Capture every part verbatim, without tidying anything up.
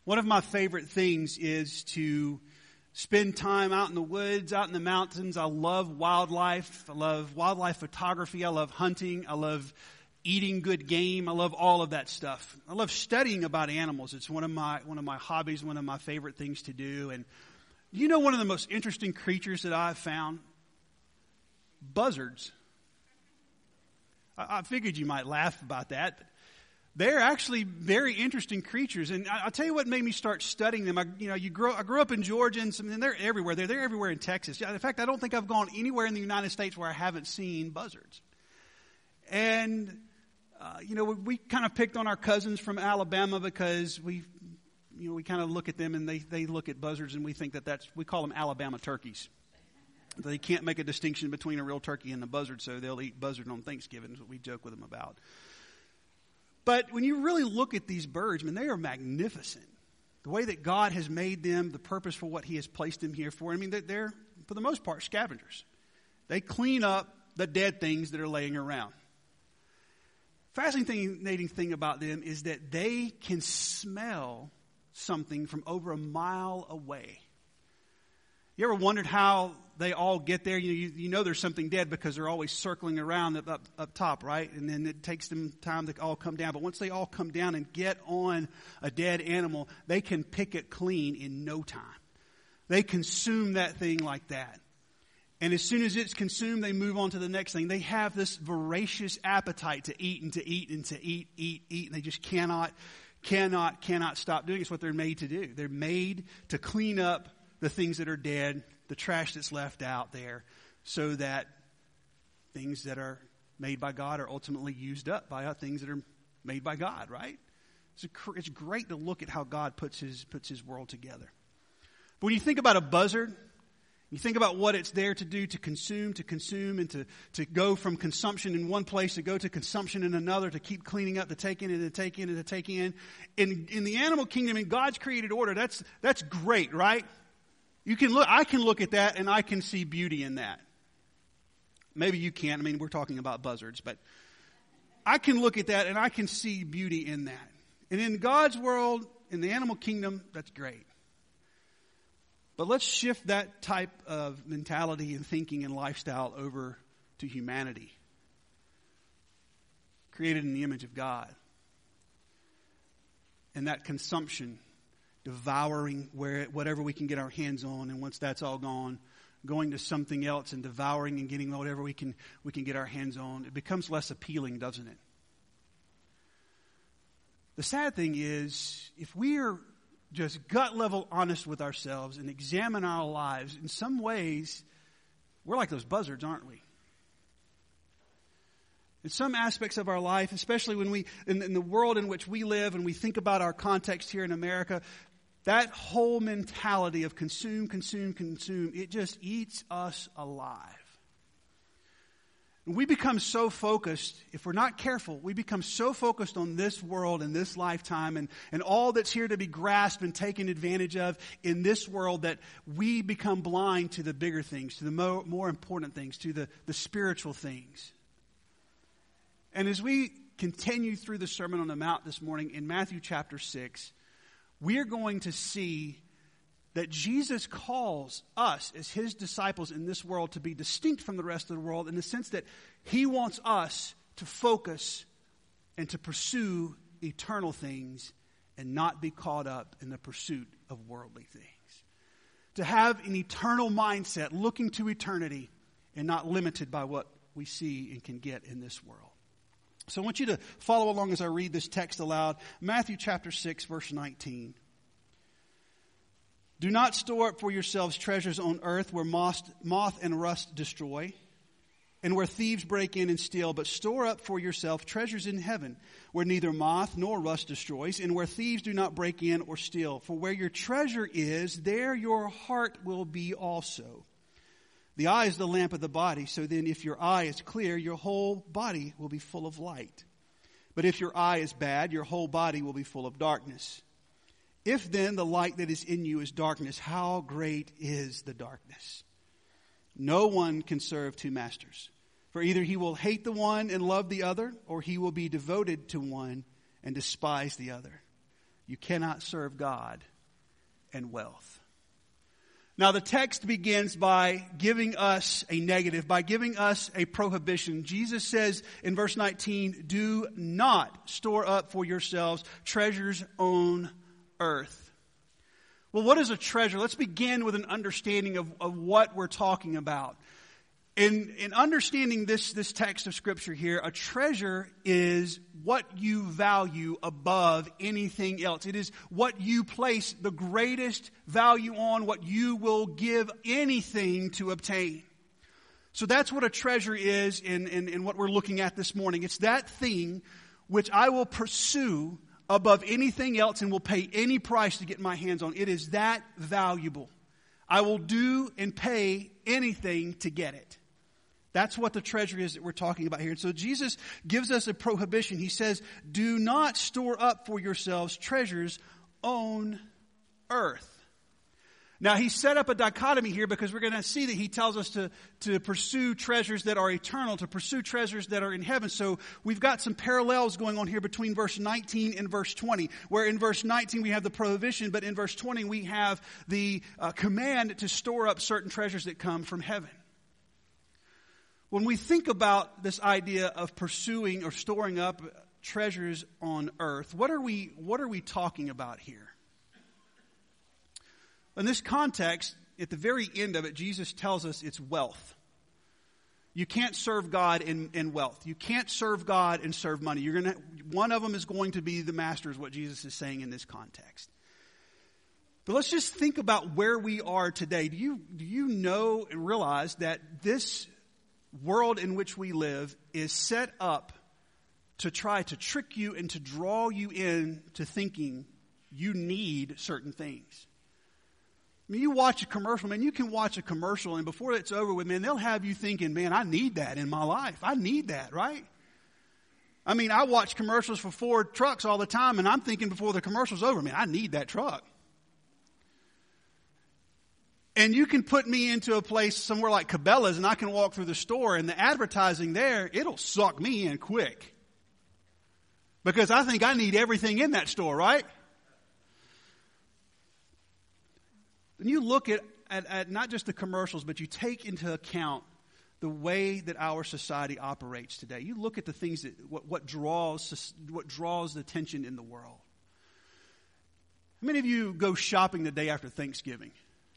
One of my favorite things is to spend time out in the woods, out in the mountains. I love wildlife. I love wildlife photography. I love hunting. I love eating good game. I love all of that stuff. I love studying about animals. It's one of my one of my hobbies, one of my favorite things to do. And you know one of the most interesting creatures that I've found? Buzzards. I, I figured you might laugh about that. But they're actually very interesting creatures, and I'll tell you what made me start studying them. I, you know, you grow. I grew up in Georgia, and, some, and they're everywhere. They're, they're everywhere in Texas. In fact, I don't think I've gone anywhere in the United States where I haven't seen buzzards. And uh, you know, we, we kind of picked on our cousins from Alabama because we, you know, we kind of look at them and they they look at buzzards, and we think that that's we call them Alabama turkeys. They can't make a distinction between a real turkey and a buzzard, so they'll eat buzzard on Thanksgiving. Is what we joke with them about. But when you really look at these birds, I mean, they are magnificent. The way that God has made them, the purpose for what He has placed them here for. I mean, they're, they're for the most part, scavengers. They clean up the dead things that are laying around. Fascinating thing about them is that they can smell something from over a mile away. You ever wondered how they all get there? You, you, you know there's something dead because they're always circling around up, up, up top, right? And then it takes them time to all come down. But once they all come down and get on a dead animal, they can pick it clean in no time. They consume that thing like that. And as soon as it's consumed, they move on to the next thing. They have this voracious appetite to eat and to eat and to eat, eat, eat. And they just cannot, cannot, cannot stop doing it. It's what they're made to do. They're made to clean up the things that are dead, the trash that's left out there, so that things that are made by God are ultimately used up by things that are made by God, right? It's, a, it's great to look at how God puts his, puts his world together. But when you think about a buzzard, you think about what it's there to do, to consume, to consume, and to, to go from consumption in one place to go to consumption in another, to keep cleaning up, to take in and to take in and to take in. In, in the animal kingdom, in God's created order, that's that's great, right? You can look. I can look at that and I can see beauty in that. Maybe you can't. I mean, we're talking about buzzards, but I can look at that and I can see beauty in that. And in God's world, in the animal kingdom, that's great. But let's shift that type of mentality and thinking and lifestyle over to humanity, created in the image of God, and that consumption. Devouring where whatever we can get our hands on, and once that's all gone, going to something else and devouring and getting whatever we can we can get our hands on. It becomes less appealing, doesn't it? The sad thing is, if we are just gut level honest with ourselves and examine our lives, in some ways, we're like those buzzards, aren't we? In some aspects of our life, especially when we in, in the world in which we live, and we think about our context here in America, that whole mentality of consume, consume, consume, it just eats us alive. And we become so focused, if we're not careful, we become so focused on this world and this lifetime and, and all that's here to be grasped and taken advantage of in this world, that we become blind to the bigger things, to the more, more important things, to the, the spiritual things. And as we continue through the Sermon on the Mount this morning in Matthew chapter six, we are going to see that Jesus calls us as his disciples in this world to be distinct from the rest of the world, in the sense that he wants us to focus and to pursue eternal things and not be caught up in the pursuit of worldly things. To have an eternal mindset, looking to eternity and not limited by what we see and can get in this world. So I want you to follow along as I read this text aloud. Matthew chapter six, verse nineteen. Do not store up for yourselves treasures on earth where moth, moth and rust destroy, and where thieves break in and steal, but store up for yourself treasures in heaven, where neither moth nor rust destroys, and where thieves do not break in or steal. For where your treasure is, there your heart will be also. The eye is the lamp of the body, so then if your eye is clear, your whole body will be full of light. But if your eye is bad, your whole body will be full of darkness. If then the light that is in you is darkness, how great is the darkness? No one can serve two masters, for either he will hate the one and love the other, or he will be devoted to one and despise the other. you cannot serve God and wealth. Now, the text begins by giving us a negative, by giving us a prohibition. Jesus says in verse nineteen, do not store up for yourselves treasures on earth. Well, what is a treasure? Let's begin with an understanding of, of what we're talking about. In, in understanding this, this text of Scripture here, a treasure is what you value above anything else. It is what you place the greatest value on, what you will give anything to obtain. So that's what a treasure is in, in, in what we're looking at this morning. It's that thing which I will pursue above anything else and will pay any price to get my hands on. It is that valuable. I will do and pay anything to get it. That's what the treasure is that we're talking about here. And so Jesus gives us a prohibition. He says, do not store up for yourselves treasures on earth. Now, he set up a dichotomy here because we're going to see that he tells us to, to pursue treasures that are eternal, to pursue treasures that are in heaven. So we've got some parallels going on here between verse nineteen and verse twenty, where in verse nineteen we have the prohibition, but in verse twenty we have the uh, command to store up certain treasures that come from heaven. When we think about this idea of pursuing or storing up treasures on earth, what are we, what are we talking about here? In this context, at the very end of it, Jesus tells us it's wealth. You can't serve God in, in wealth. You can't serve God and serve money. You're gonna, one of them is going to be the master, is what Jesus is saying in this context. But let's just think about where we are today. Do you, do you know and realize that this world in which we live is set up to try to trick you and to draw you in to thinking you need certain things? I mean, you watch a commercial, man, you can watch a commercial and before it's over with, man, they'll have you thinking, man, I need that in my life. I need that, right? I mean, I watch commercials for Ford trucks all the time and I'm thinking before the commercial's over, man, I need that truck. And you can put me into a place somewhere like Cabela's and I can walk through the store and the advertising there, it'll suck me in quick. Because I think I need everything in that store, right? When you look at, at, at not just the commercials, but you take into account the way that our society operates today. You look at the things that, what, what draws, what draws the attention in the world. How many of you go shopping the day after Thanksgiving?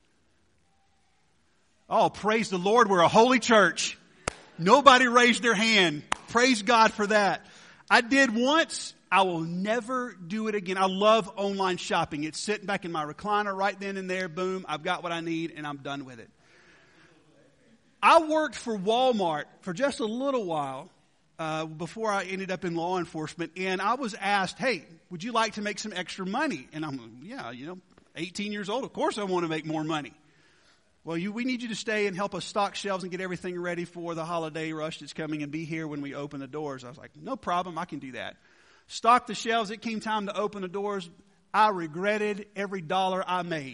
Oh, praise the Lord, we're a holy church. Nobody raised their hand. Praise God for that. I did once. I will never do it again. I love online shopping. It's sitting back in my recliner right then and there. Boom, I've got what I need and I'm done with it. I worked for Walmart for just a little while uh, before I ended up in law enforcement. And I was asked, hey, would you like to make some extra money? And I'm, yeah, you know, eighteen years old. Of course I want to make more money. Well, you, we need you to stay and help us stock shelves and get everything ready for the holiday rush that's coming and be here when we open the doors. I was like, no problem, I can do that. Stock the shelves. It came time to open the doors. I regretted every dollar I made.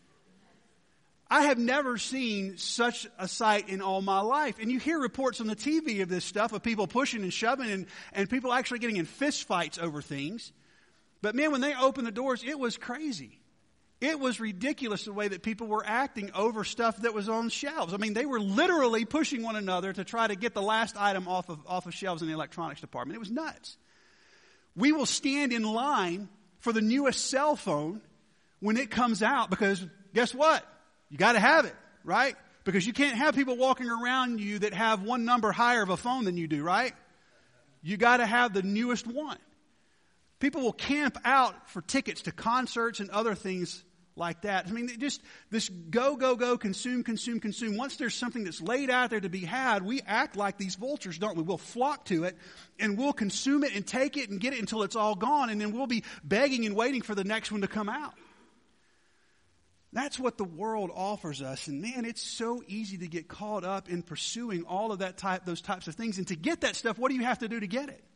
I have never seen such a sight in all my life. And you hear reports on the T V of this stuff, of people pushing and shoving and, and people actually getting in fist fights over things. But man, when they opened the doors, it was crazy. It was ridiculous the way that people were acting over stuff that was on shelves. I mean, they were literally pushing one another to try to get the last item off of, off of shelves in the electronics department. It was nuts. We will stand in line for the newest cell phone when it comes out because guess what? You got to have it, right? Because you can't have people walking around you that have one number higher of a phone than you do, right? You got to have the newest one. People will camp out for tickets to concerts and other things like that. I mean, just this go, go, go, consume, consume, consume. Once there's something that's laid out there to be had, we act like these vultures, don't we? We'll flock to it and we'll consume it and take it and get it until it's all gone. And then we'll be begging and waiting for the next one to come out. That's what the world offers us. And man, it's so easy to get caught up in pursuing all of that type, those types of things. And to get that stuff, what do you have to do to get it?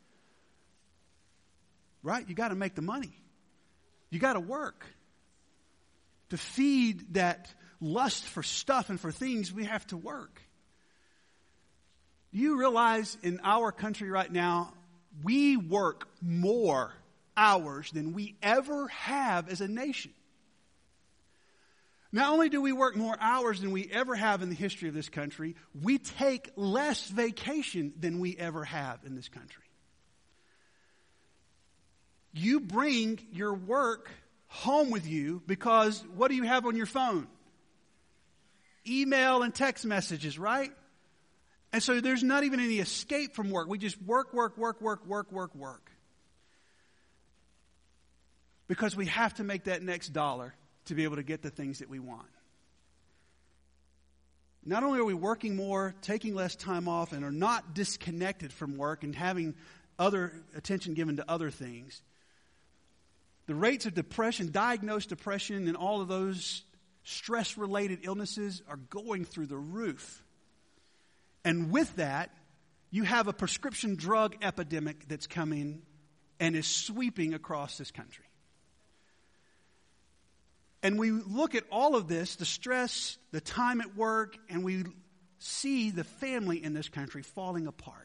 Right? You got to make the money. You got to work. To feed that lust for stuff and for things, we have to work. Do you realize in our country right now, we work more hours than we ever have as a nation. Not only do we work more hours than we ever have in the history of this country, we take less vacation than we ever have in this country. You bring your work home with you because what do you have on your phone? Email and text messages, right? And so there's not even any escape from work. We just work, work, work, work, work, work, work. Because we have to make that next dollar to be able to get the things that we want. Not only are we working more, taking less time off, and are not disconnected from work and having other attention given to other things, the rates of depression, diagnosed depression, and all of those stress-related illnesses are going through the roof. And with that, you have a prescription drug epidemic that's coming and is sweeping across this country. And we look at all of this, the stress, the time at work, and we see the family in this country falling apart.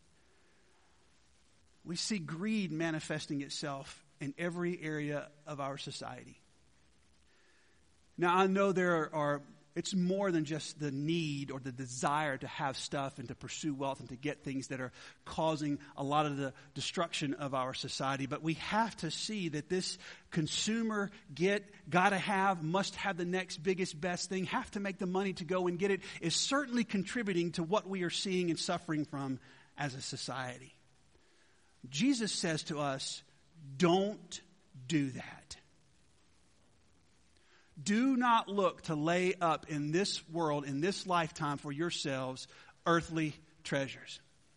We see greed manifesting itself in every area of our society. Now, I know there are, it's more than just the need or the desire to have stuff and to pursue wealth and to get things that are causing a lot of the destruction of our society. But we have to see that this consumer get, gotta have, must have the next biggest, best thing, have to make the money to go and get it, is certainly contributing to what we are seeing and suffering from as a society. Jesus says to us, don't do that. Do not look to lay up in this world, in this lifetime for yourselves, earthly treasures.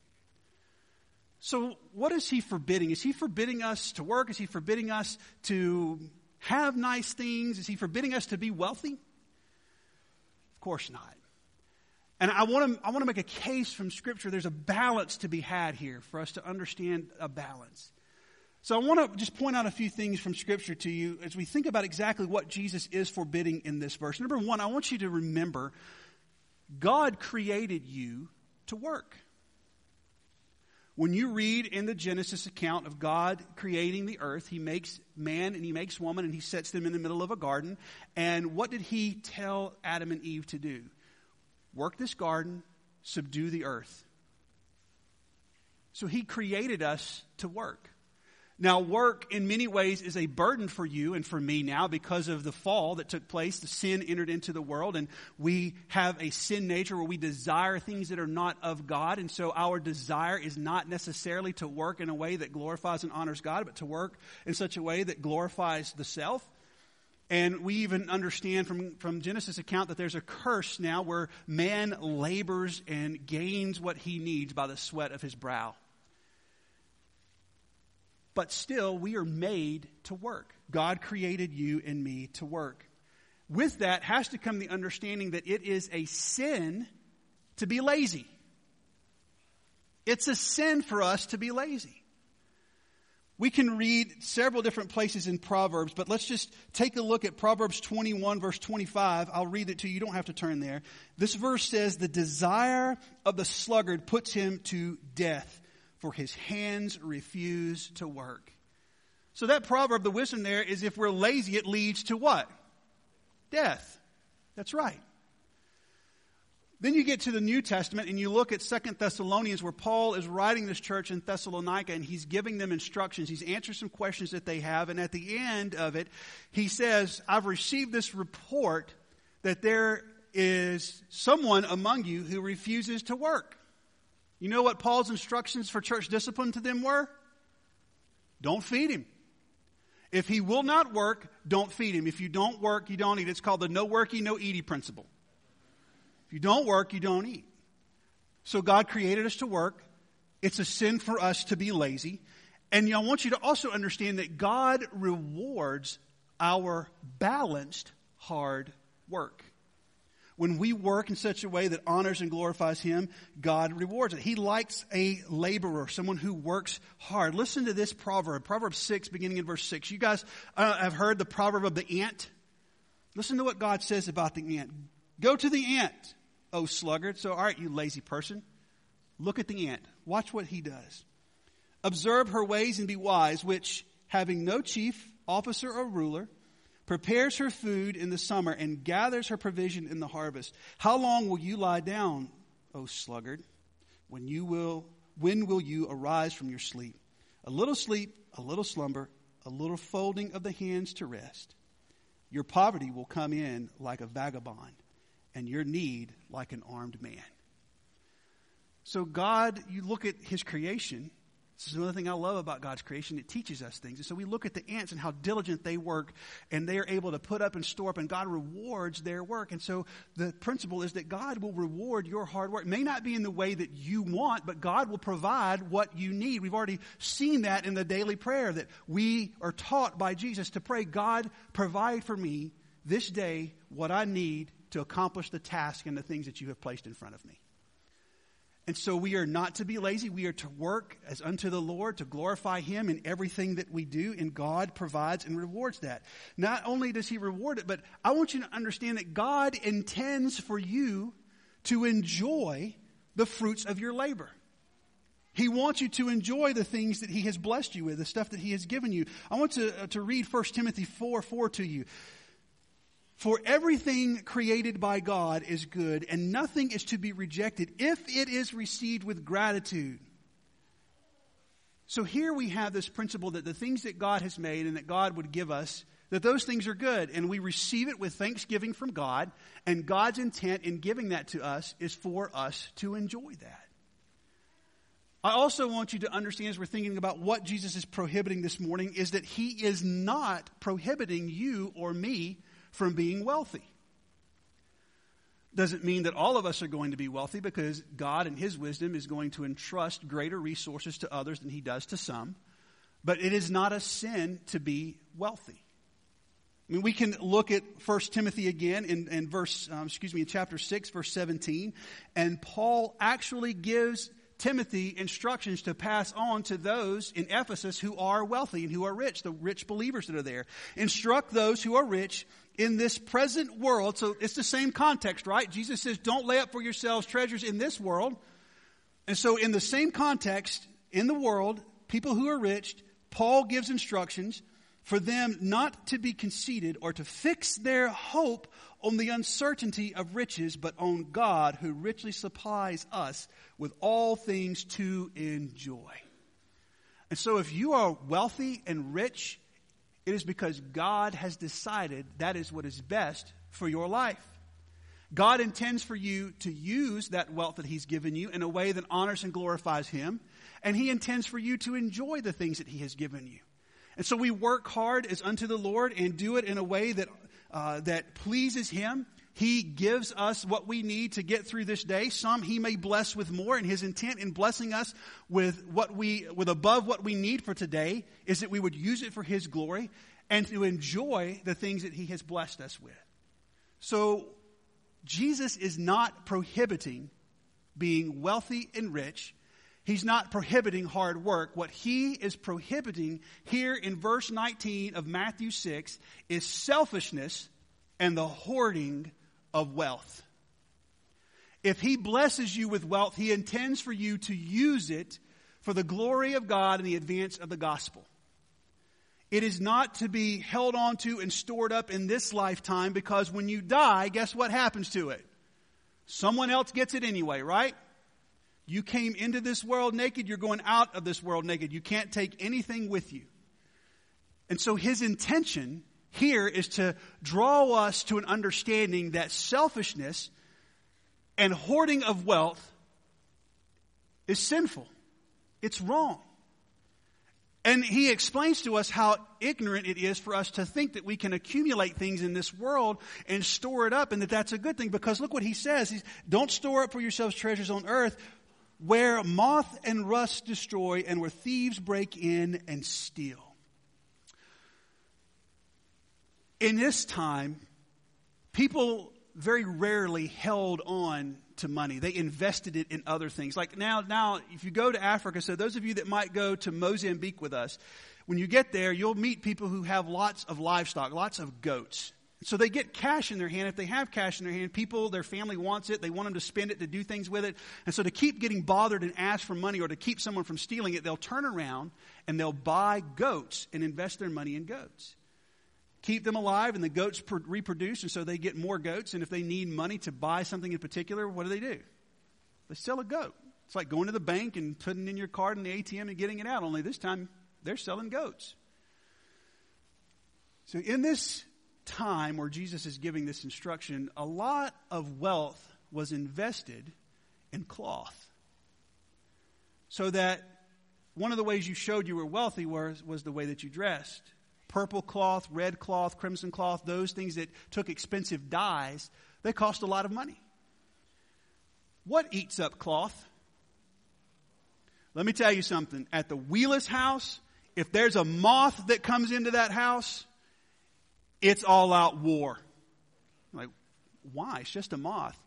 So what is he forbidding? Is he forbidding us to work? Is he forbidding us to have nice things? Is he forbidding us to be wealthy? Of course not. And I want to I want to make a case from Scripture. There's a balance to be had here for us to understand a balance. So I want to just point out a few things from Scripture to you as we think about exactly what Jesus is forbidding in this verse. Number one, I want you to remember God created you to work. When you read in the Genesis account of God creating the earth, he makes man and he makes woman and he sets them in the middle of a garden. And what did he tell Adam and Eve to do? Work this garden, subdue the earth. So he created us to work. Now, work in many ways is a burden for you and for me now because of the fall that took place. The sin entered into the world, and we have a sin nature where we desire things that are not of God. And so our desire is not necessarily to work in a way that glorifies and honors God, but to work in such a way that glorifies the self. And we even understand from, from Genesis account that there's a curse now where man labors and gains what he needs by the sweat of his brow. But still, we are made to work. God created you and me to work. With that has to come the understanding that it is a sin to be lazy. It's a sin for us to be lazy. We can read several different places in Proverbs, but let's just take a look at Proverbs twenty-one, verse twenty-five. I'll read it to you. You don't have to turn there. This verse says, "The desire of the sluggard puts him to death, for his hands refuse to work." So that proverb, the wisdom there is if we're lazy, it leads to what? Death. That's right. Then you get to the New Testament and you look at Second Thessalonians where Paul is writing this church in Thessalonica and he's giving them instructions. He's answering some questions that they have. And at the end of it, he says, "I've received this report that there is someone among you who refuses to work." You know what Paul's instructions for church discipline to them were? Don't feed him. If he will not work, don't feed him. If you don't work, you don't eat. It's called the no worky, no eaty principle. If you don't work, you don't eat. So God created us to work. It's a sin for us to be lazy. And I want you to also understand that God rewards our balanced hard work. When we work in such a way that honors and glorifies Him, God rewards it. He likes a laborer, someone who works hard. Listen to this proverb, Proverbs six, beginning in verse six. You guys uh, have heard the proverb of the ant? Listen to what God says about the ant. "Go to the ant, O sluggard." So, all right, you lazy person. Look at the ant. Watch what he does. "Observe her ways and be wise, which having no chief, officer, or ruler, prepares her food in the summer and gathers her provision in the harvest. How long will you lie down, O sluggard? When you will, when will you arise from your sleep? A little sleep, a little slumber, a little folding of the hands to rest. Your poverty will come in like a vagabond, and your need like an armed man. So God, you look at his creation. This is another thing I love about God's creation. It teaches us things. And so we look at the ants and how diligent they work, and they are able to put up and store up, and God rewards their work. And so the principle is that God will reward your hard work. It may not be in the way that you want, but God will provide what you need. We've already seen that in the daily prayer, that we are taught by Jesus to pray, God, provide for me this day what I need to accomplish the task and the things that you have placed in front of me. And so we are not to be lazy. We are to work as unto the Lord, to glorify him in everything that we do, and God provides and rewards that. Not only does he reward it, but I want you to understand that God intends for you to enjoy the fruits of your labor. He wants you to enjoy the things that he has blessed you with, the stuff that he has given you. I want to, uh, to read First Timothy four four to you. For everything created by God is good, and nothing is to be rejected if it is received with gratitude. So here we have this principle that the things that God has made and that God would give us, that those things are good, and we receive it with thanksgiving from God, and God's intent in giving that to us is for us to enjoy that. I also want you to understand, as we're thinking about what Jesus is prohibiting this morning, is that he is not prohibiting you or me from being wealthy. Doesn't mean that all of us are going to be wealthy, because God in his wisdom is going to entrust greater resources to others than he does to some. But it is not a sin to be wealthy. I mean, we can look at First Timothy again in, in verse, um, excuse me, in chapter six, verse seventeen. And Paul actually gives Timothy instructions to pass on to those in Ephesus who are wealthy and who are rich, the rich believers that are there. Instruct those who are rich in this present world. So it's the same context, right? Jesus says, don't lay up for yourselves treasures in this world. And so in the same context, in the world, people who are rich, Paul gives instructions for them not to be conceited or to fix their hope on the uncertainty of riches, but on God who richly supplies us with all things to enjoy. And so if you are wealthy and rich, it is because God has decided that is what is best for your life. God intends for you to use that wealth that he's given you in a way that honors and glorifies him. And he intends for you to enjoy the things that he has given you. And so we work hard as unto the Lord and do it in a way that uh, that pleases him. He gives us what we need to get through this day. Some he may bless with more, and his intent in blessing us with what we with above what we need for today is that we would use it for his glory and to enjoy the things that he has blessed us with. So Jesus is not prohibiting being wealthy and rich. He's not prohibiting hard work. What he is prohibiting here in verse nineteen of Matthew six is selfishness and the hoarding of wealth. If he blesses you with wealth, he intends for you to use it for the glory of God and the advance of the gospel. It is not to be held on to and stored up in this lifetime, because when you die, guess what happens to it? Someone else gets it anyway, right? You came into this world naked, you're going out of this world naked. You can't take anything with you. And so his intention here is to draw us to an understanding that selfishness and hoarding of wealth is sinful. It's wrong. And he explains to us how ignorant it is for us to think that we can accumulate things in this world and store it up, and that that's a good thing. Because look what he says. He's, don't store up for yourselves treasures on earth, where moth and rust destroy and where thieves break in and steal. In this time, people very rarely held on to money. They invested it in other things. Like now, now, if you go to Africa, so those of you that might go to Mozambique with us, when you get there, you'll meet people who have lots of livestock, lots of goats. So they get cash in their hand. If they have cash in their hand, people, their family wants it. They want them to spend it, to do things with it. And so to keep getting bothered and ask for money or to keep someone from stealing it, they'll turn around and they'll buy goats and invest their money in goats. Keep them alive, and the goats pr- reproduce, and so they get more goats. And if they need money to buy something in particular, what do they do? They sell a goat. It's like going to the bank and putting in your card in the A T M and getting it out, only this time they're selling goats. So in this time where Jesus is giving this instruction, a lot of wealth was invested in cloth. So that one of the ways you showed you were wealthy was, was the way that you dressed. Purple cloth, red cloth, crimson cloth, those things that took expensive dyes, they cost a lot of money. What eats up cloth? Let me tell you something. At the Wheeless house, if there's a moth that comes into that house, it's all out war. Like, why? It's just a moth.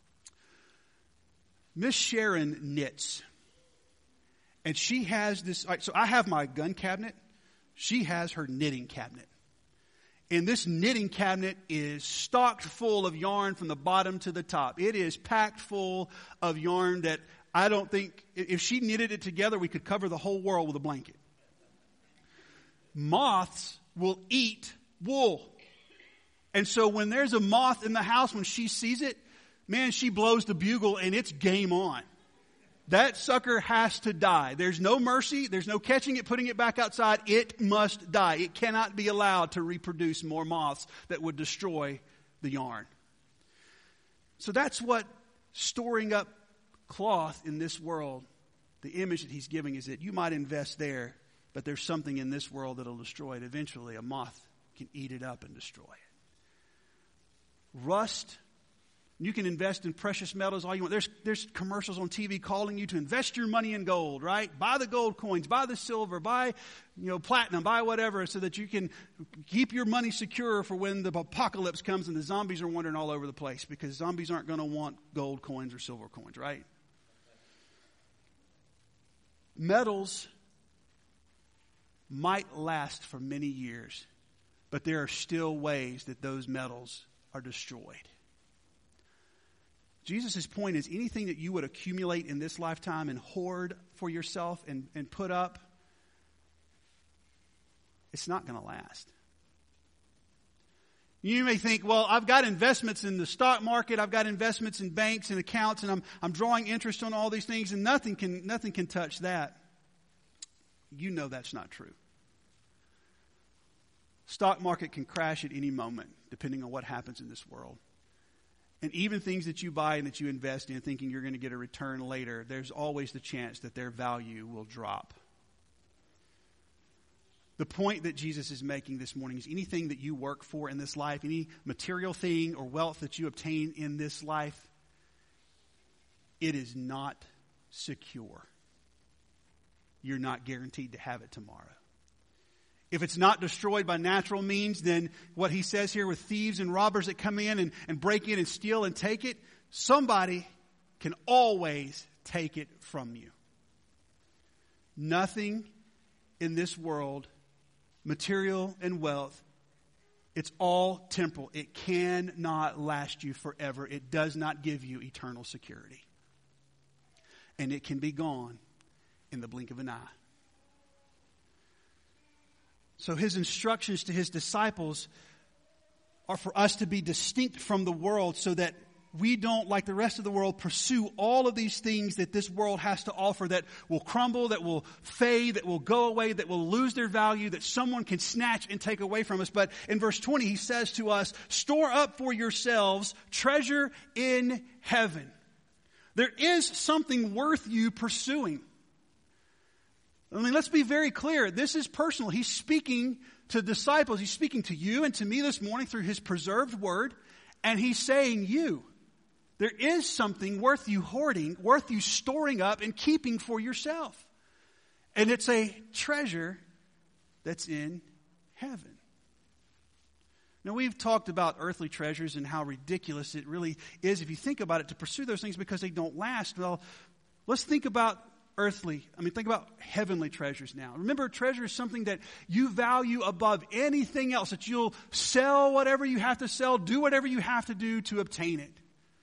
Miss Sharon knits. And she has this, all right, so I have my gun cabinet. She has her knitting cabinet. And this knitting cabinet is stocked full of yarn from the bottom to the top. It is packed full of yarn that I don't think, if she knitted it together, we could cover the whole world with a blanket. Moths will eat wool. And so when there's a moth in the house, when she sees it, man, she blows the bugle and it's game on. That sucker has to die. There's no mercy. There's no catching it, putting it back outside. It must die. It cannot be allowed to reproduce more moths that would destroy the yarn. So that's what storing up cloth in this world, the image that he's giving is that you might invest there, but there's something in this world that'll destroy it. Eventually, a moth can eat it up and destroy it. Rust. You can invest in precious metals all you want. There's, there's commercials on T V calling you to invest your money in gold, right? Buy the gold coins, buy the silver, buy, you know, platinum, buy whatever, so that you can keep your money secure for when the apocalypse comes and the zombies are wandering all over the place, because zombies aren't going to want gold coins or silver coins, right? Metals might last for many years, but there are still ways that those metals are destroyed. Jesus' point is anything that you would accumulate in this lifetime and hoard for yourself and, and put up, it's not going to last. You may think, well, I've got investments in the stock market, I've got investments in banks and accounts, and I'm I'm drawing interest on all these things, and nothing can nothing can touch that. You know that's not true. Stock market can crash at any moment, depending on what happens in this world. And even things that you buy and that you invest in thinking you're going to get a return later, there's always the chance that their value will drop. The point that Jesus is making this morning is anything that you work for in this life, any material thing or wealth that you obtain in this life, it is not secure. You're not guaranteed to have it tomorrow. If it's not destroyed by natural means, then what he says here with thieves and robbers that come in and, and break in and steal and take it, somebody can always take it from you. Nothing in this world, material and wealth, it's all temporal. It cannot last you forever. It does not give you eternal security. And it can be gone in the blink of an eye. So his instructions to his disciples are for us to be distinct from the world so that we don't, like the rest of the world, pursue all of these things that this world has to offer that will crumble, that will fade, that will go away, that will lose their value, that someone can snatch and take away from us. But in verse twenty, he says to us, store up for yourselves treasure in heaven. There is something worth you pursuing. I mean, let's be very clear. This is personal. He's speaking to disciples. He's speaking to you and to me this morning through his preserved word. And he's saying, you, there is something worth you hoarding, worth you storing up and keeping for yourself. And it's a treasure that's in heaven. Now, we've talked about earthly treasures and how ridiculous it really is, if you think about it, to pursue those things because they don't last. Well, let's think about earthly, I mean, think about heavenly treasures now. Remember, treasure is something that you value above anything else, that you'll sell whatever you have to sell, do whatever you have to do to obtain it.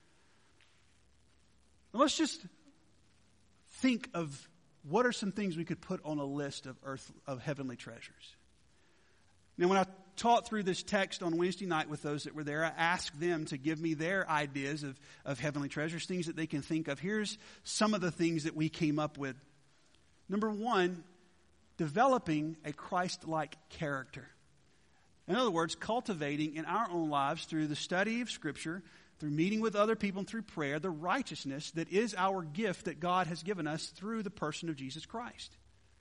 Now, let's just think of what are some things we could put on a list of earth, of heavenly treasures. Now, when I taught through this text on Wednesday night with those that were there, I asked them to give me their ideas of, of heavenly treasures, things that they can think of. Here's some of the things that we came up with. Number one, developing a Christ-like character. In other words, cultivating in our own lives through the study of Scripture, through meeting with other people and through prayer, the righteousness that is our gift that God has given us through the person of Jesus Christ.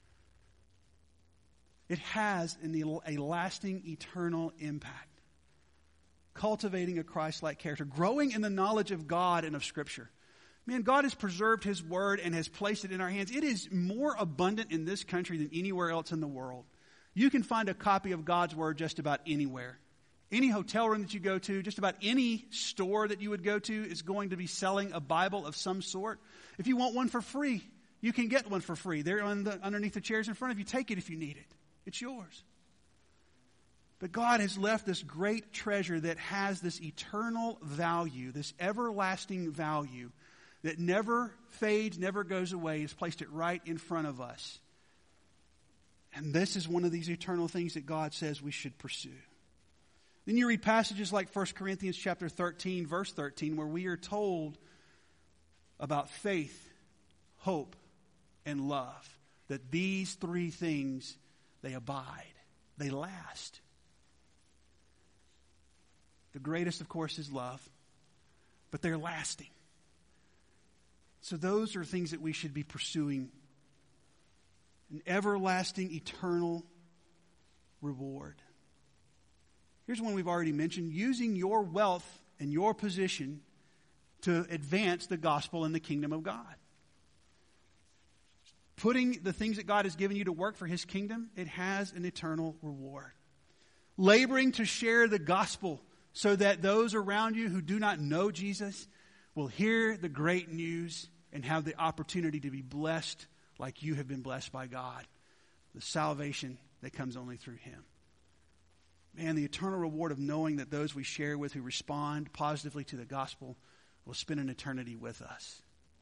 It has an, a lasting, eternal impact. Cultivating a Christ-like character. Growing in the knowledge of God and of Scripture. Man, God has preserved His Word and has placed it in our hands. It is more abundant in this country than anywhere else in the world. You can find a copy of God's Word just about anywhere. Any hotel room that you go to, just about any store that you would go to is going to be selling a Bible of some sort. If you want one for free, you can get one for free. They're on the, underneath the chairs in front of you. Take it if you need it. It's yours. But God has left this great treasure that has this eternal value, this everlasting value that never fades, never goes away. He's placed it right in front of us. And this is one of these eternal things that God says we should pursue. Then you read passages like First Corinthians chapter thirteen, verse thirteen, where we are told about faith, hope, and love. That these three things, they abide. They last. The greatest, of course, is love. But they're lasting. So those are things that we should be pursuing. An everlasting, eternal reward. Here's one we've already mentioned. Using your wealth and your position to advance the gospel and the kingdom of God. Putting the things that God has given you to work for His kingdom, it has an eternal reward. Laboring to share the gospel so that those around you who do not know Jesus will hear the great news and have the opportunity to be blessed like you have been blessed by God. The salvation that comes only through Him. Man, the eternal reward of knowing that those we share with who respond positively to the gospel will spend an eternity with us.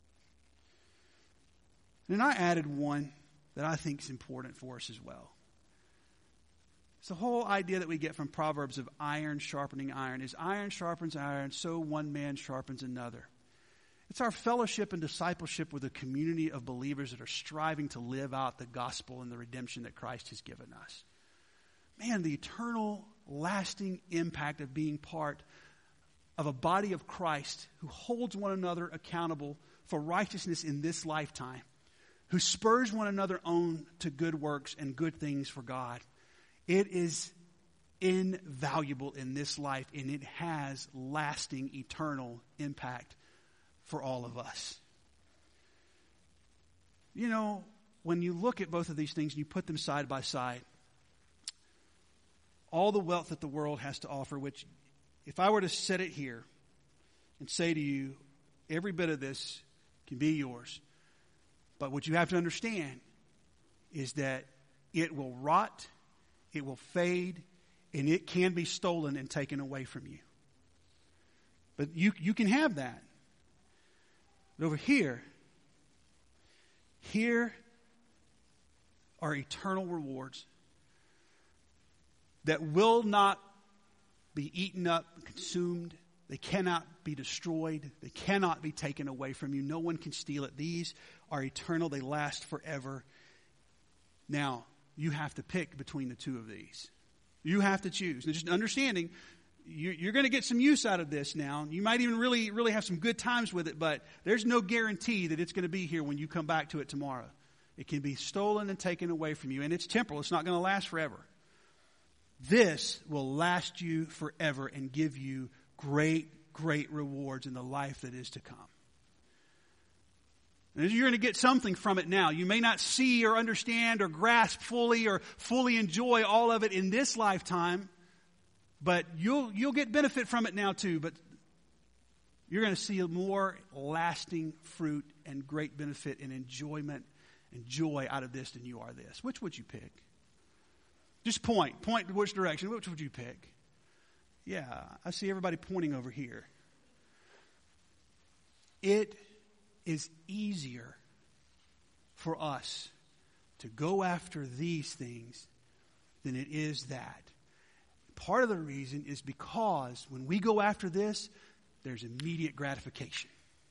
And I added one that I think is important for us as well. It's the whole idea that we get from Proverbs of iron sharpening iron. As iron sharpens iron, so one man sharpens another. It's our fellowship and discipleship with a community of believers that are striving to live out the gospel and the redemption that Christ has given us. Man, the eternal, lasting impact of being part of a body of Christ who holds one another accountable for righteousness in this lifetime, who spurs one another on to good works and good things for God. It is invaluable in this life, and it has lasting, eternal impact for all of us. You know, when you look at both of these things and you put them side by side, all the wealth that the world has to offer, which if I were to set it here and say to you, every bit of this can be yours. But what you have to understand is that it will rot, it will fade, and it can be stolen and taken away from you. But you, you can have that. But over here, here are eternal rewards that will not be eaten up, consumed. They cannot be destroyed. They cannot be taken away from you. No one can steal it. These are eternal. They last forever. Now, you have to pick between the two of these. You have to choose. And just understanding, you're going to get some use out of this now. You might even really, really have some good times with it, but there's no guarantee that it's going to be here when you come back to it tomorrow. It can be stolen and taken away from you, and it's temporal. It's not going to last forever. This will last you forever and give you great, great rewards in the life that is to come. And you're going to get something from it now. You may not see or understand or grasp fully or fully enjoy all of it in this lifetime, but you'll you'll get benefit from it now too. But you're going to see a more lasting fruit and great benefit and enjoyment and joy out of this than you are this. Which would you pick? Just point. Point which direction. Which would you pick? Yeah, I see everybody pointing over here. It is easier for us to go after these things than it is that. Part of the reason is because when we go after this, there's immediate gratification.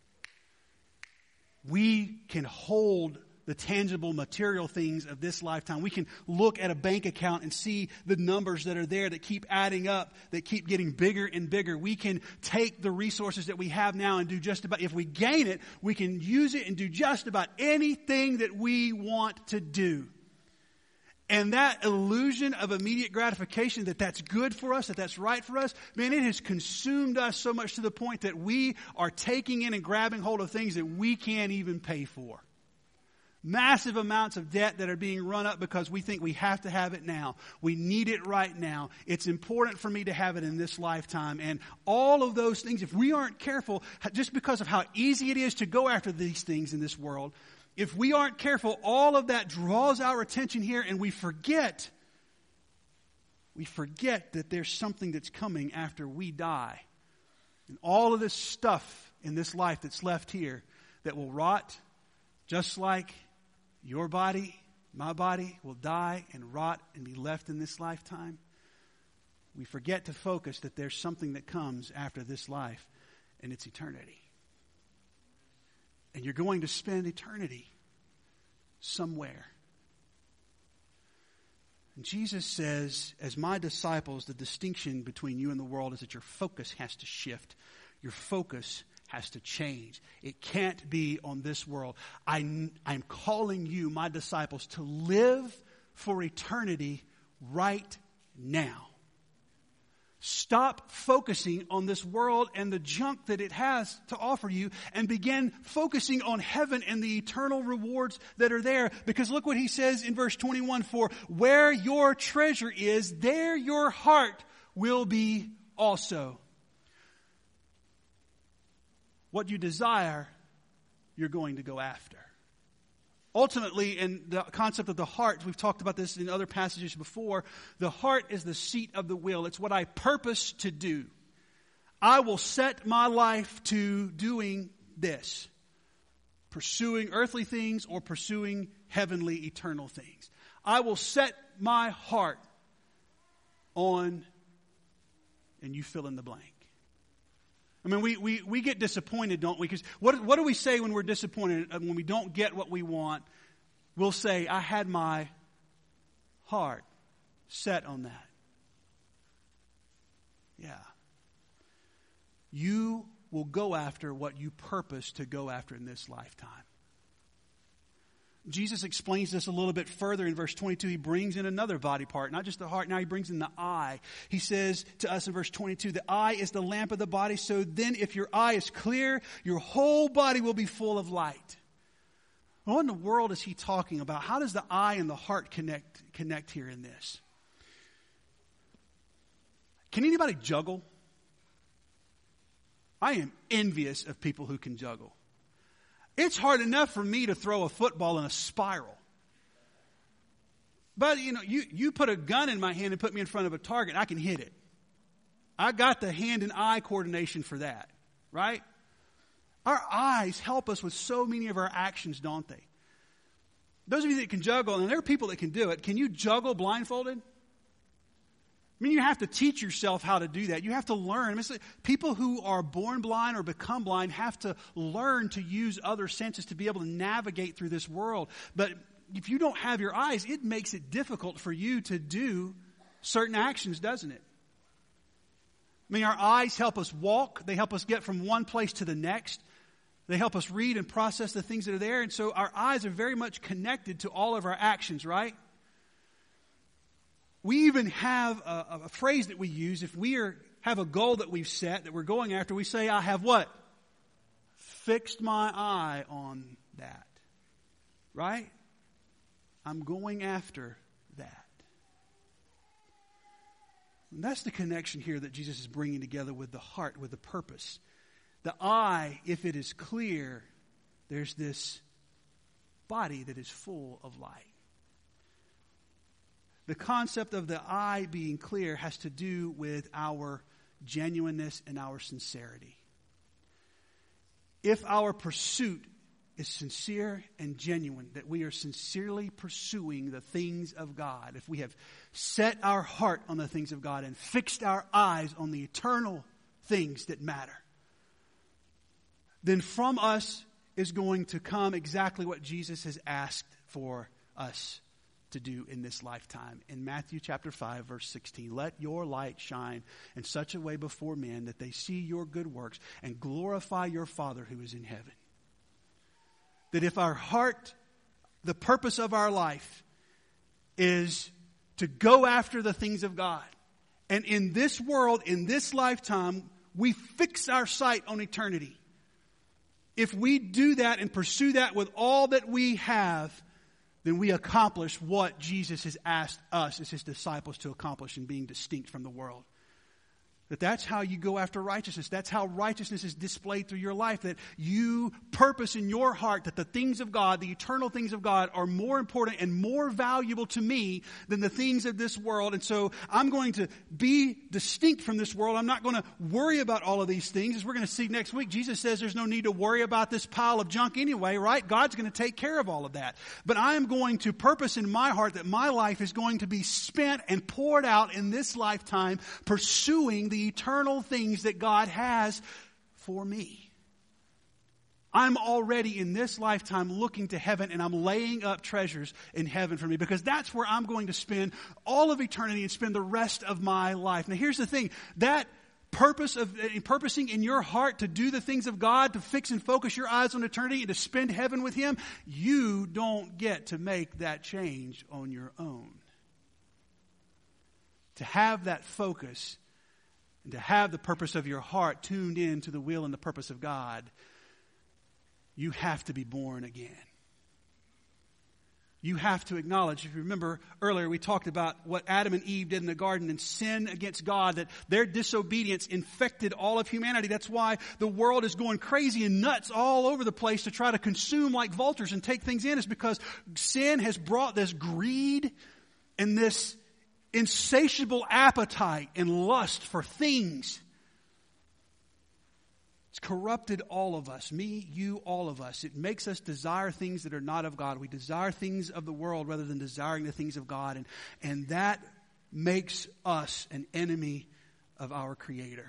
We can hold the tangible material things of this lifetime. We can look at a bank account and see the numbers that are there that keep adding up, that keep getting bigger and bigger. We can take the resources that we have now and do just about, if we gain it, we can use it and do just about anything that we want to do. And that illusion of immediate gratification, that that's good for us, that that's right for us, man, it has consumed us so much to the point that we are taking in and grabbing hold of things that we can't even pay for. Massive amounts of debt that are being run up because we think we have to have it now. We need it right now. It's important for me to have it in this lifetime. And all of those things, if we aren't careful, just because of how easy it is to go after these things in this world, if we aren't careful, all of that draws our attention here and we forget, we forget that there's something that's coming after we die. And all of this stuff in this life that's left here that will rot, just like your body, my body, will die and rot and be left in this lifetime. We forget to focus that there's something that comes after this life, and it's eternity. And you're going to spend eternity somewhere. And Jesus says, as my disciples, the distinction between you and the world is that your focus has to shift. Your focus has to change. It can't be on this world. I, I'm calling you, my disciples, to live for eternity right now. Stop focusing on this world and the junk that it has to offer you and begin focusing on heaven and the eternal rewards that are there. Because look what he says in verse twenty-one, for where your treasure is, there your heart will be also. What you desire, you're going to go after. Ultimately, in the concept of the heart, we've talked about this in other passages before, the heart is the seat of the will. It's what I purpose to do. I will set my life to doing this, pursuing earthly things or pursuing heavenly, eternal things. I will set my heart on, and you fill in the blank. I mean, we, we, we get disappointed, don't we? Because what, what do we say when we're disappointed, when we don't get what we want? We'll say, I had my heart set on that. Yeah. You will go after what you purpose to go after in this lifetime. Jesus explains this a little bit further in verse twenty-two. He brings in another body part, not just the heart. Now he brings in the eye. He says to us in verse twenty-two, the eye is the lamp of the body. So then if your eye is clear, your whole body will be full of light. What in the world is he talking about? How does the eye and the heart connect, connect here in this? Can anybody juggle? I am envious of people who can juggle. It's hard enough for me to throw a football in a spiral. But, you know, you, you put a gun in my hand and put me in front of a target, I can hit it. I got the hand and eye coordination for that, right? Our eyes help us with so many of our actions, don't they? Those of you that can juggle, and there are people that can do it, can you juggle blindfolded? I mean, you have to teach yourself how to do that. You have to learn. I mean, it's, people who are born blind or become blind have to learn to use other senses to be able to navigate through this world. But if you don't have your eyes, it makes it difficult for you to do certain actions, doesn't it? I mean, our eyes help us walk. They help us get from one place to the next. They help us read and process the things that are there. And so our eyes are very much connected to all of our actions, right? We even have a, a phrase that we use. If we are, have a goal that we've set, that we're going after, we say, I have what? Fixed my eye on that. Right? I'm going after that. And that's the connection here that Jesus is bringing together with the heart, with the purpose. The eye, if it is clear, there's this body that is full of light. The concept of the eye being clear has to do with our genuineness and our sincerity. If our pursuit is sincere and genuine, that we are sincerely pursuing the things of God, if we have set our heart on the things of God and fixed our eyes on the eternal things that matter, then from us is going to come exactly what Jesus has asked for us to do in this lifetime. In Matthew chapter five, verse sixteen, let your light shine in such a way before men that they see your good works and glorify your Father who is in heaven. That if our heart, the purpose of our life is to go after the things of God, and in this world, in this lifetime, we fix our sight on eternity. If we do that and pursue that with all that we have, then we accomplish what Jesus has asked us as his disciples to accomplish in being distinct from the world. That that's how you go after righteousness. That's how righteousness is displayed through your life. That you purpose in your heart that the things of God, the eternal things of God, are more important and more valuable to me than the things of this world. And so I'm going to be distinct from this world. I'm not going to worry about all of these things. As we're going to see next week, Jesus says there's no need to worry about this pile of junk anyway, right? God's going to take care of all of that. But I am going to purpose in my heart that my life is going to be spent and poured out in this lifetime pursuing the the eternal things that God has for me. I'm already in this lifetime looking to heaven, and I'm laying up treasures in heaven for me, because that's where I'm going to spend all of eternity and spend the rest of my life. Now here's the thing, that purpose of uh, purposing in your heart to do the things of God, to fix and focus your eyes on eternity and to spend heaven with him, you don't get to make that change on your own. To have that focus and to have the purpose of your heart tuned in to the will and the purpose of God, you have to be born again. You have to acknowledge, if you remember earlier, we talked about what Adam and Eve did in the garden and sin against God, that their disobedience infected all of humanity. That's why the world is going crazy and nuts all over the place to try to consume like vultures and take things in. It's because sin has brought this greed and this insatiable appetite and lust for things. It's corrupted all of us, me, you, all of us. It makes us desire things that are not of God. We desire things of the world rather than desiring the things of God. And, and that makes us an enemy of our Creator.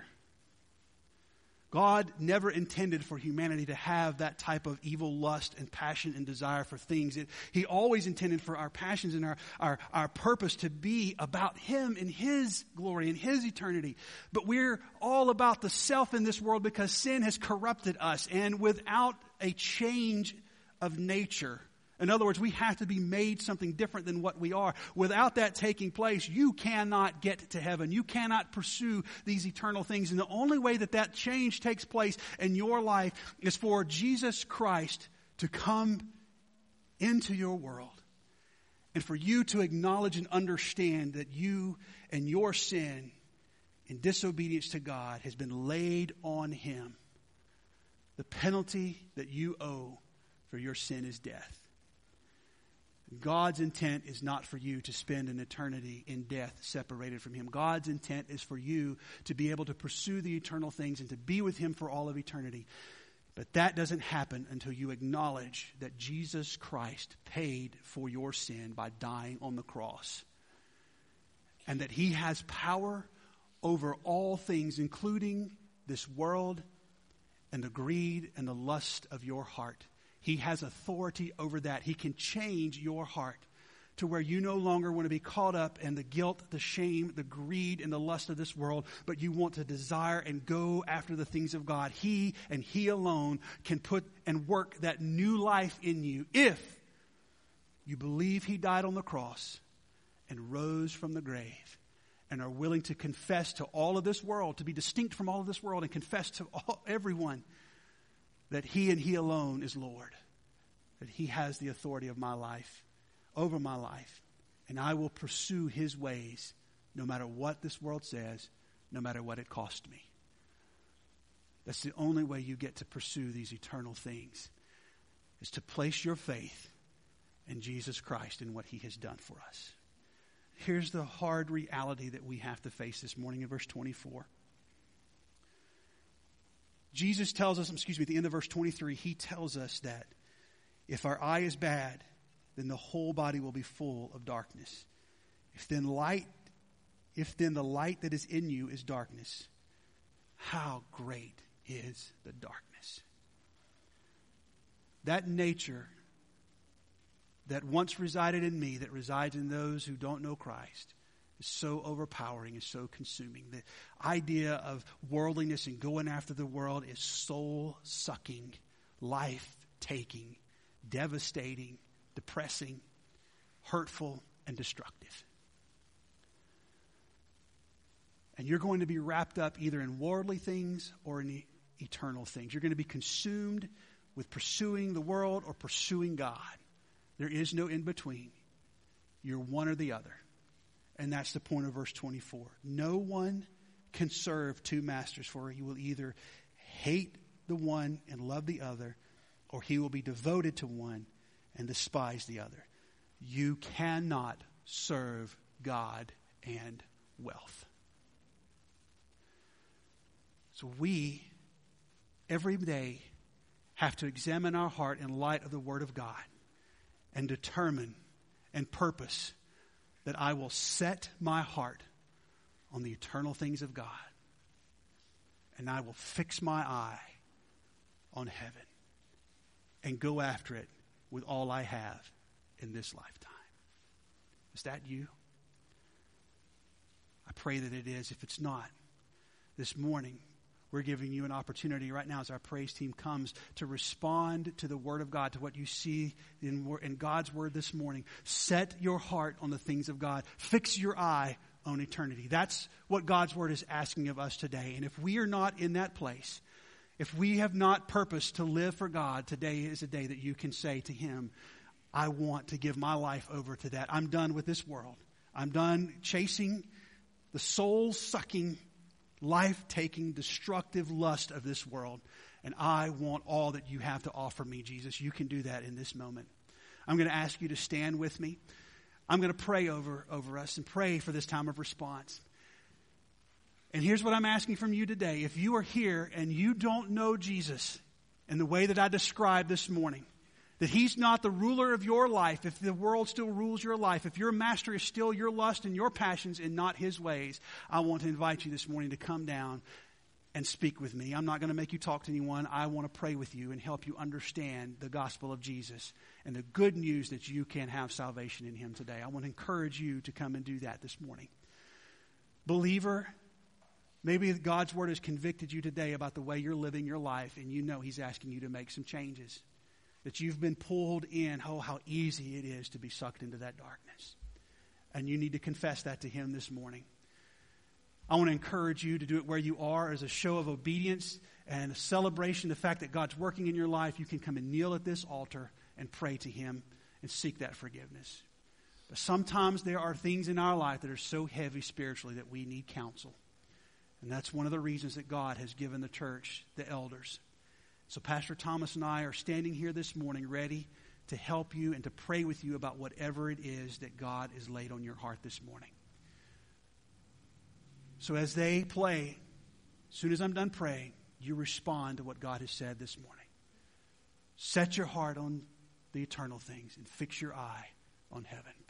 God never intended for humanity to have that type of evil lust and passion and desire for things. It, he always intended for our passions and our, our, our purpose to be about him and his glory and his eternity. But we're all about the self in this world because sin has corrupted us. And without a change of nature, in other words, we have to be made something different than what we are. Without that taking place, you cannot get to heaven. You cannot pursue these eternal things. And the only way that that change takes place in your life is for Jesus Christ to come into your world and for you to acknowledge and understand that you and your sin and disobedience to God has been laid on him. The penalty that you owe for your sin is death. God's intent is not for you to spend an eternity in death separated from him. God's intent is for you to be able to pursue the eternal things and to be with him for all of eternity. But that doesn't happen until you acknowledge that Jesus Christ paid for your sin by dying on the cross. And that he has power over all things, including this world and the greed and the lust of your heart. He has authority over that. He can change your heart to where you no longer want to be caught up in the guilt, the shame, the greed, and the lust of this world, but you want to desire and go after the things of God. He and he alone can put and work that new life in you if you believe he died on the cross and rose from the grave and are willing to confess to all of this world, to be distinct from all of this world and confess to all, everyone that he and he alone is Lord, that he has the authority of my life, over my life, and I will pursue his ways no matter what this world says, no matter what it cost me. That's the only way you get to pursue these eternal things, is to place your faith in Jesus Christ and what he has done for us. Here's the hard reality that we have to face this morning in verse twenty-four. Jesus tells us, excuse me, at the end of verse twenty-three, he tells us that if our eye is bad, then the whole body will be full of darkness. If then light, if then the light that is in you is darkness, how great is the darkness? That nature that once resided in me, that resides in those who don't know Christ, is so overpowering and so consuming. The idea of worldliness and going after the world is soul-sucking, life-taking, devastating, depressing, hurtful, and destructive. And you're going to be wrapped up either in worldly things or in eternal things. You're going to be consumed with pursuing the world or pursuing God. There is no in between. You're one or the other. And that's the point of verse twenty-four. No one can serve two masters, for he will either hate the one and love the other, or he will be devoted to one and despise the other. You cannot serve God and wealth. So we, every day, have to examine our heart in light of the Word of God and determine and purpose that I will set my heart on the eternal things of God, and I will fix my eye on heaven and go after it with all I have in this lifetime. Is that you? I pray that it is. If it's not, this morning, we're giving you an opportunity right now as our praise team comes to respond to the Word of God, to what you see in, in God's Word this morning. Set your heart on the things of God. Fix your eye on eternity. That's what God's Word is asking of us today. And if we are not in that place, if we have not purposed to live for God, today is a day that you can say to Him, I want to give my life over to that. I'm done with this world. I'm done chasing the soul-sucking, life-taking, destructive lust of this world. And I want all that you have to offer me, Jesus. You can do that in this moment. I'm going to ask you to stand with me. I'm going to pray over, over us and pray for this time of response. And here's what I'm asking from you today. If you are here and you don't know Jesus in the way that I described this morning, that He's not the ruler of your life, if the world still rules your life, if your master is still your lust and your passions and not His ways, I want to invite you this morning to come down and speak with me. I'm not going to make you talk to anyone. I want to pray with you and help you understand the gospel of Jesus and the good news that you can have salvation in Him today. I want to encourage you to come and do that this morning. Believer, maybe God's Word has convicted you today about the way you're living your life, and you know He's asking you to make some changes. That you've been pulled in, oh, how easy it is to be sucked into that darkness. And you need to confess that to Him this morning. I want to encourage you to do it where you are as a show of obedience and a celebration of the fact that God's working in your life. You can come and kneel at this altar and pray to Him and seek that forgiveness. But sometimes there are things in our life that are so heavy spiritually that we need counsel. And that's one of the reasons that God has given the church the elders. So Pastor Thomas and I are standing here this morning ready to help you and to pray with you about whatever it is that God has laid on your heart this morning. So as they play, as soon as I'm done praying, you respond to what God has said this morning. Set your heart on the eternal things and fix your eye on heaven.